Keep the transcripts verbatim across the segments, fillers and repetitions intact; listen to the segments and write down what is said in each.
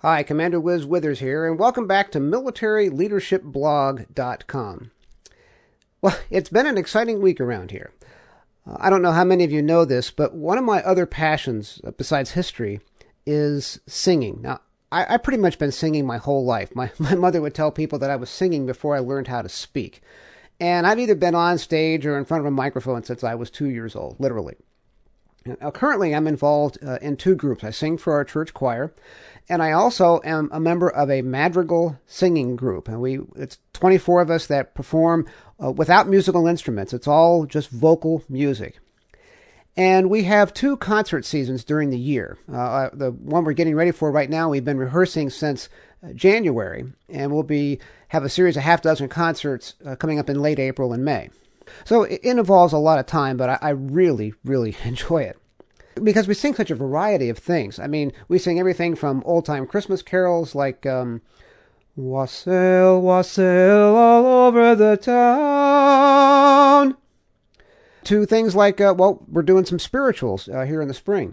Hi, Commander Wiz Withers here, and welcome back to military leadership blog dot com. Well, it's been an exciting week around here. Uh, I don't know how many of you know this, but one of my other passions, uh, besides history, is singing. Now, I, I've pretty much been singing my whole life. My, my mother would tell people that I was singing before I learned how to speak. And I've either been on stage or in front of a microphone since I was two years old, literally. Now, currently, I'm involved uh, in two groups. I sing for our church choir, and I also am a member of a madrigal singing group. And we it's twenty-four of us that perform uh, without musical instruments. It's all just vocal music. And we have two concert seasons during the year. Uh, the one we're getting ready for right now, we've been rehearsing since uh, January, and we'll be have a series of half dozen concerts uh, coming up in late April and May. So it involves a lot of time, but I, I really, really enjoy it. Because we sing such a variety of things. I mean, we sing everything from old-time Christmas carols like um, Wassail, Wassail all over the town, to things like, uh, well, we're doing some spirituals uh, here in the spring.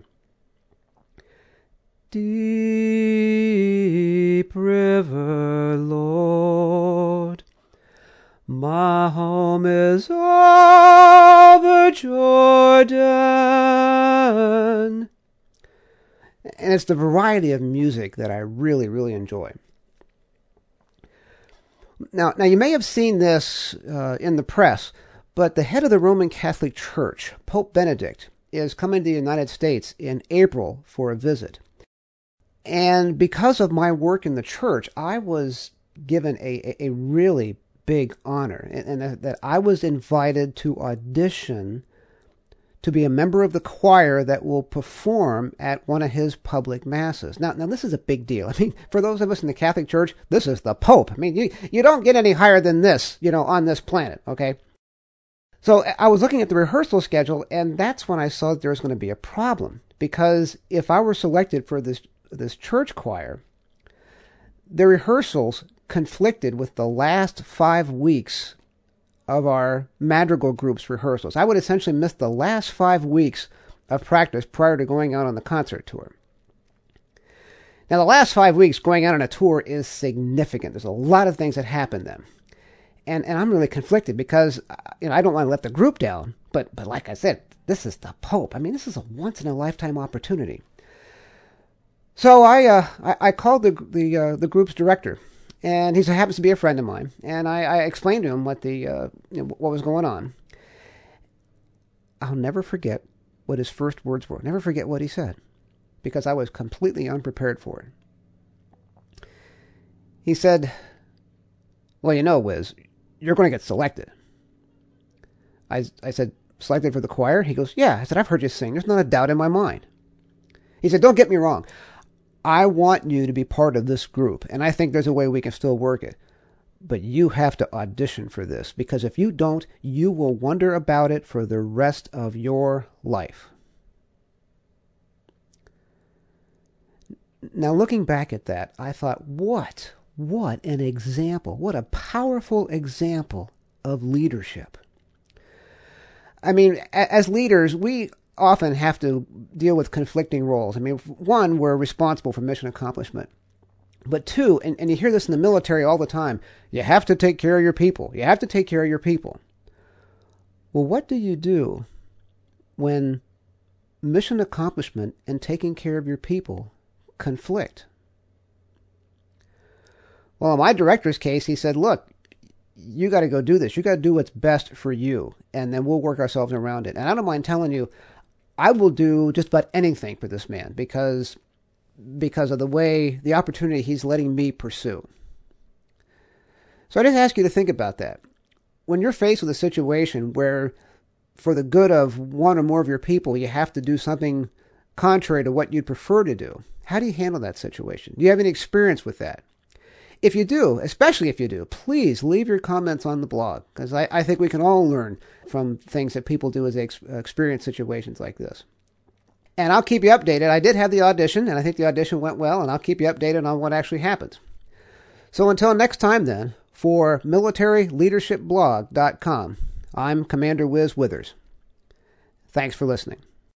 Deep river, Lord, my home is over Jordan. And it's the variety of music that I really, really enjoy. Now, now you may have seen this uh, in the press, but the head of the Roman Catholic Church, Pope Benedict, is coming to the United States in April for a visit. And because of my work in the church, I was given a, a, a really big honor, and, and that I was invited to audition to be a member of the choir that will perform at one of his public masses. Now, now this is a big deal. I mean, for those of us in the Catholic Church, this is the Pope. I mean, you, you don't get any higher than this, you know, on this planet, okay? So I was looking at the rehearsal schedule, and that's when I saw that there was going to be a problem, because if I were selected for this this church choir, the rehearsals conflicted with the last five weeks of our madrigal group's rehearsals. I would essentially miss the last five weeks of practice prior to going out on the concert tour. Now, the last five weeks going out on a tour is significant. There's a lot of things that happen then. And and I'm really conflicted because, you know, I don't want to let the group down, but but like I said, this is the Pope. I mean, this is a once-in-a-lifetime opportunity. So I uh, I, I called the the uh, the group's director, and he happens to be a friend of mine, and I, I explained to him what the uh, you know, what was going on. I'll never forget what his first words were. Never forget what he said, because I was completely unprepared for it. He said, "Well, you know, Wiz, you're going to get selected." I I said, "Selected for the choir?" He goes, "Yeah." I said, "I've heard you sing. There's not a doubt in my mind." He said, "Don't get me wrong. I want you to be part of this group, and I think there's a way we can still work it. But you have to audition for this, because if you don't, you will wonder about it for the rest of your life." Now, looking back at that, I thought, what, what an example, what a powerful example of leadership. I mean, as leaders, we often have to deal with conflicting roles. I mean, one, we're responsible for mission accomplishment. But two, and, and you hear this in the military all the time, you have to take care of your people. You have to take care of your people. Well, what do you do when mission accomplishment and taking care of your people conflict? Well, in my director's case, he said, look, you got to go do this. You got to do what's best for you, and then we'll work ourselves around it. And I don't mind telling you, I will do just about anything for this man because because of the way, the opportunity he's letting me pursue. So I just ask you to think about that. When you're faced with a situation where, for the good of one or more of your people, you have to do something contrary to what you'd prefer to do, how do you handle that situation? Do you have any experience with that? If you do, especially if you do, please leave your comments on the blog, because I, I think we can all learn from things that people do as they ex- experience situations like this. And I'll keep you updated. I did have the audition, and I think the audition went well, and I'll keep you updated on what actually happens. So until next time then, for military leadership blog dot com, I'm Commander Wiz Withers. Thanks for listening.